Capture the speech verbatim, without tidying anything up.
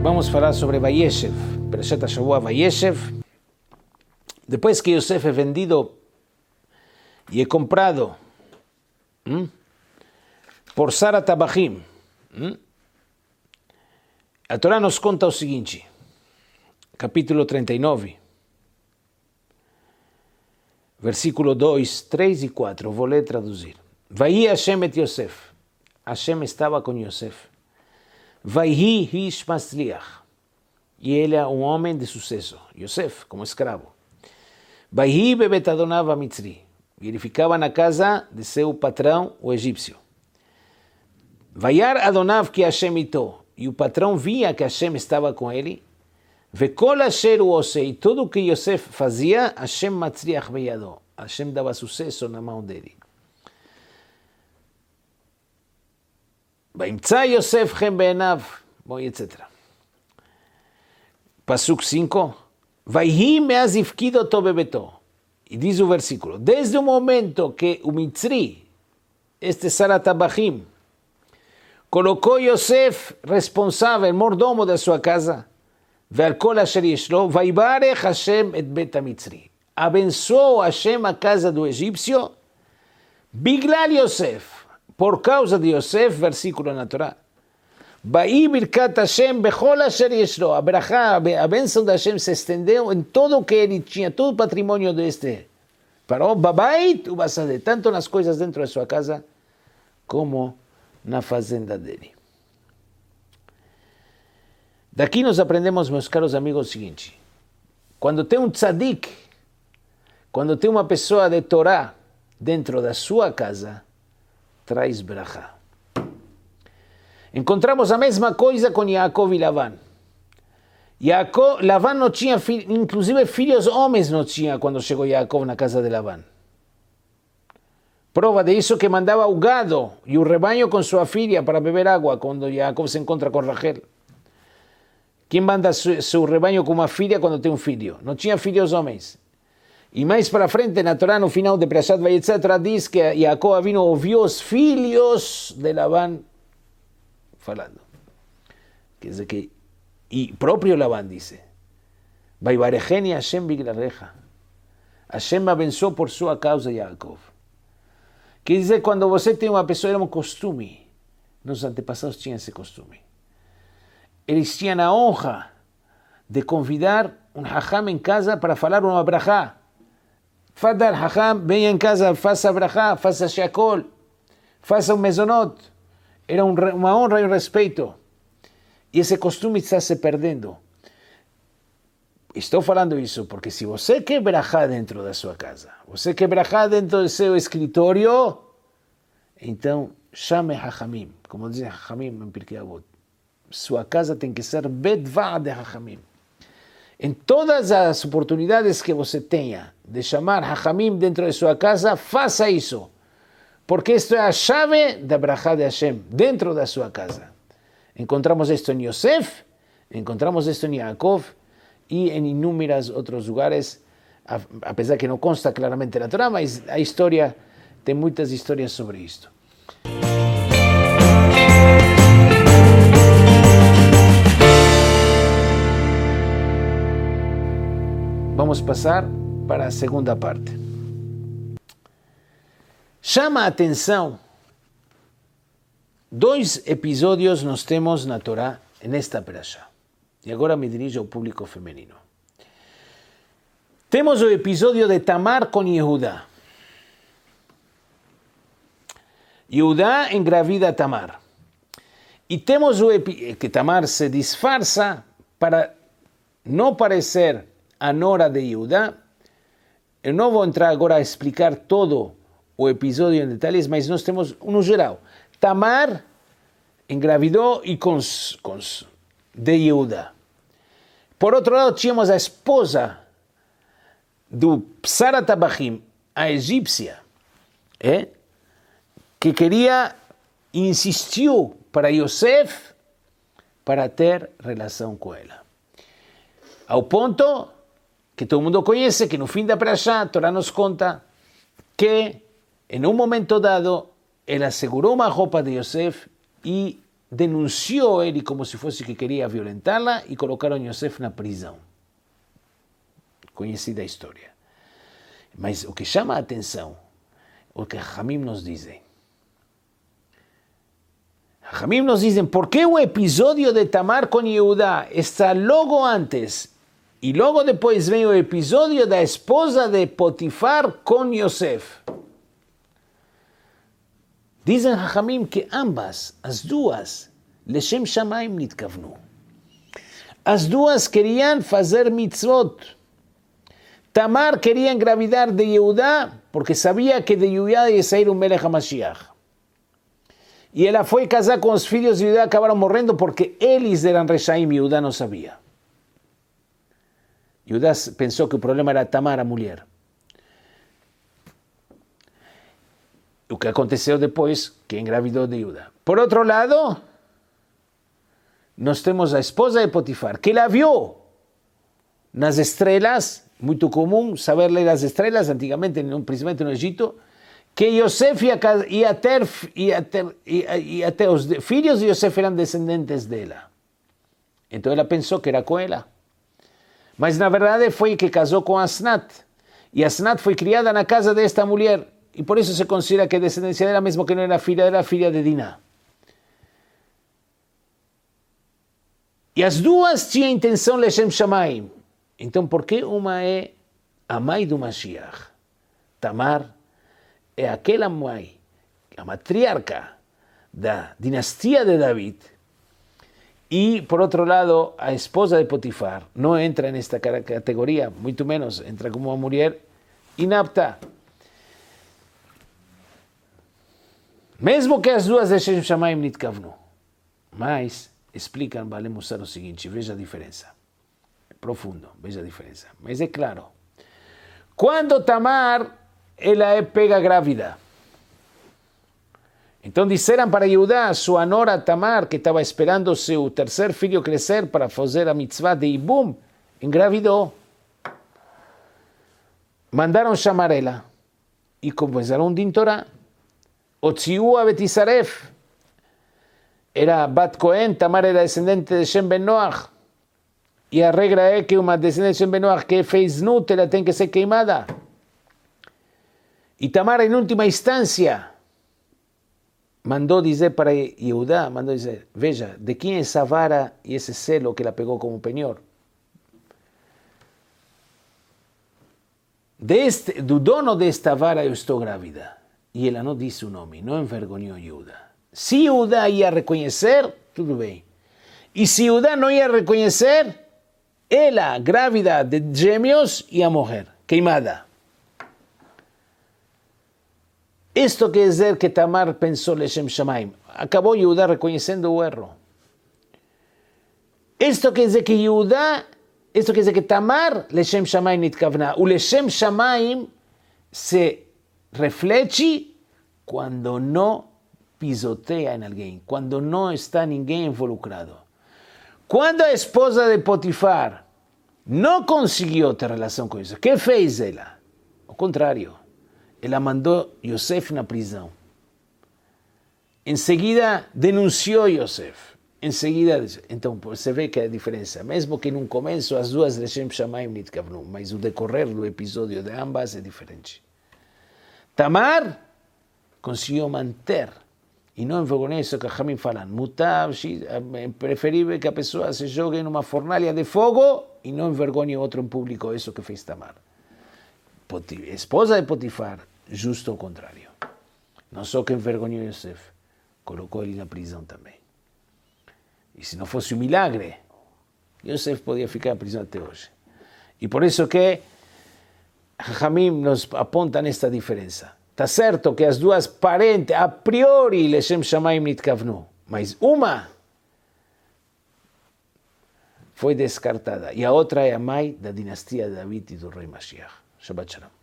Vamos falar sobre Vayeshev, Perashat Shavua Vayeshev. Depois que Yosef é vendido e é comprado hum, por Sara Tabachim, hum, a Torá nos conta o seguinte, capítulo trinta e nove, versículo dois, três e quatro, vou ler e traduzir. Vaihi Hashem et Yosef, Hashem estava com Yosef. Vaihi Ish Masliach, e ele é um homem de sucesso, Yosef, como escravo. Vaihi bebet Adonav Mitzri, e ele ficava na casa de seu patrão, o egípcio. Vayar Adonav ki Hashem ito, e o patrão via que Hashem estava com ele. Vekol asher u ose, e tudo o que Yosef fazia, Hashem matzriach beyado, Hashem dava sucesso na mão dele. Vaimtza Yosef chem be'enav, bom, etcétera. Pasuk cinco. Vaihi meaz ifkido to bebeto. E diz o versículo, desde o momento que o Mitzri, este Sara Tabachim, colocou Yosef responsável, mordomo da sua casa, ve'al kol asher yeshlo, vaibarech Hashem et bet ha-Mitzri. Abençoou Hashem a casa do egípcio, biglal Yosef, por causa de Yosef, versículo na Torá. Vai birkat Hashem bechol asher yeshlo. A berachá, a bênção de Hashem se estendeu em todo o que ele tinha, todo o patrimônio deste Paró, babait u basade, tanto nas coisas dentro da sua casa, como na fazenda dele. Daqui nós aprendemos, meus caros amigos, o seguinte. Quando tem um tzadik, quando tem uma pessoa de Torá dentro da sua casa, traz brachá. Encontramos a mesma coisa com Yaakov e Lavan. Yaakov, Lavan não tinha filhos, inclusive filhos homens não tinha quando chegou Yaakov na casa de Lavan. Prova de isso que mandava o gado e o rebanho com sua filha para beber água quando Yaakov se encontra com Rachel. Quem manda seu rebanho com uma filha quando tem um filho? Não tinha filhos homens. E mais para frente, na Torá, no final de Perashat Vayetzé, a Torá diz que Yaakov Avinu ouviu os filhos de Lavan falando. Quer dizer que, e próprio Lavan disse, Vaibarecheni Hashem biglarecha. Hashem abençoou por sua causa Yaakov. Quer dizer, quando você tem uma pessoa, era um costume. Nossos antepassados tinham esse costume. Eles tinham a honra de convidar um hacham em casa para falar uma brachá. Fadal, hacham, venha em casa, faça brachá, faça shakol, faça um mezonot. Era um, uma honra e um respeito. E esse costume está se perdendo. Estou falando isso porque se você quer brachá dentro da sua casa, você quer brachá dentro do seu escritório, então chame hachamim. Como dizem hachamim em Pirkei Avot. Sua casa tem que ser bedvá de hachamim. Em todas as oportunidades que você tenha de chamar Hachamim dentro de sua casa, faça isso. Porque isto é a chave da brachá de Hashem, dentro da sua casa. Encontramos isto em Yosef, encontramos isto em Yaakov e em inúmeros outros lugares, apesar que não consta claramente na Torá, mas a história, tem muitas histórias sobre isto. Vamos passar para a segunda parte. Chama a atenção, dois episódios nós temos na Torá, nesta perashá. E agora me dirijo ao público feminino. Temos o episódio de Tamar com Yehudá. Yehudá engravida Tamar. E temos o episódio que Tamar se disfarça para não parecer a nora de Yehudá. Eu não vou entrar agora a explicar todo o episódio em detalhes, mas nós temos no geral. Tamar engravidou e com, com, de Yehudá. Por outro lado, tínhamos a esposa do Sara Tabachim, a egípcia, é? que queria, insistiu para Yosef para ter relação com ela. Ao ponto que todo mundo conhece, que no fim da perashá, a Torá nos conta que, em um momento dado, ela segurou uma roupa de Yosef e denunciou ele como se fosse que queria violentá-la e colocaram Yosef na prisão. Conhecida a história. Mas o que chama a atenção, o que Hamim nos dizem. Hamim nos dizem, por que o episódio de Tamar com Yehudá está logo antes e logo depois vem o episódio da esposa de Potifar com Yosef? Dizem Hamim que ambas, as duas, Leshem Shamayim nitkavnu. As duas queriam fazer mitzvot. Tamar queria engravidar de Yehudá porque sabia que de Yehudá ia sair um Melech HaMashiach. E ela foi casar com os filhos de Yehudá, acabaram morrendo porque eles eram Reshaim e Yehudá não sabia. Yehudá pensou que o problema era Tamar, a mulher. O que aconteceu depois, que engravidou de Yehudá. Por outro lado, nós temos a esposa de Potifar, que ela viu nas estrelas, muito comum saber ler as estrelas, antigamente, principalmente no Egito, que Yosef ia, ia, ter, ia, ter, ia, ia ter, os filhos de Yosef eram descendentes dela. Então ela pensou que era com ela. Mas na verdade foi que casou com Asnat. E Asnat foi criada na casa desta mulher. E por isso se considera que a descendência dela, mesmo que não era filha, era filha de Diná. E as duas tinham intenção Leshem Shamayim. Então, por que uma é a mãe do Mashiach? Tamar é aquela mãe, a matriarca da dinastia de David. E, por outro lado, a esposa de Potifar não entra nesta categoria, muito menos, entra como uma mulher inapta. Mesmo que as duas Leshem Shamayim nitkavnu. Mas, explicam, Baalei Mussar o seguinte, veja a diferença. Profundo, veja a diferença. Mas é claro, quando Tamar, ela é pega grávida. Então disseram para Yehudá, sua nora Tamar, que estava esperando seu terceiro filho crescer para fazer a mitzvah de Ibum, engravidou. Mandaram chamar ela. E começaram um din Torá. Otziú a Betisaref. Era Bat Cohen, Tamar era descendente de Shem Ben Noach. E a regra é que uma descendente de Shem Ben Noach que fez nut, ela tem que ser queimada. E Tamar, em última instância, mandou dizer para Yehudá, mandou dizer, veja, de quem é essa vara e esse selo que ela pegou como penhor? Deste, do dono desta vara eu estou grávida. E ela não disse o nome, não envergonhou Yehudá. Se Yehudá ia reconhecer, tudo bem. E se Yehudá não ia reconhecer, ela, grávida de gêmeos, ia morrer, queimada. Isto quer dizer que Tamar pensou Leshem Shamayim. Acabou Yehudá reconhecendo o erro. Isto quer dizer que Yehudá, isto quer dizer que Tamar, Leshem Shamayim nitkavna. O Leshem Shamayim se reflete quando não pisoteia em alguém, quando não está ninguém involucrado. Quando a esposa de Potifar não conseguiu ter relação com isso, o que fez ela? Ao contrário, ela mandou Yosef na prisão. Em seguida, denunciou Yosef. Em seguida, então você vê que a diferença, mesmo que no começo as duas Leshem Shamayim nitkavnu, mas o decorrer do episódio de ambas é diferente. Tamar conseguiu manter. E não envergonhar isso que a Hamim falam. Mutab, é preferível que a pessoa se jogue numa fornalha de fogo e não envergonhe outro em público. Isso que fez Tamar. Esposa de Potifar, justo ao contrário. Não só que envergonhou Yosef, colocou ele na prisão também. E se não fosse um milagre, Yosef podia ficar na prisão até hoje. E por isso que Hamim nos aponta nesta diferença. Está certo que as duas parentes, a priori, Leshem Shamayim nitkavnu, mas uma foi descartada e a outra é a mãe da dinastia de David e do rei Mashiach. Shabbat Shalom.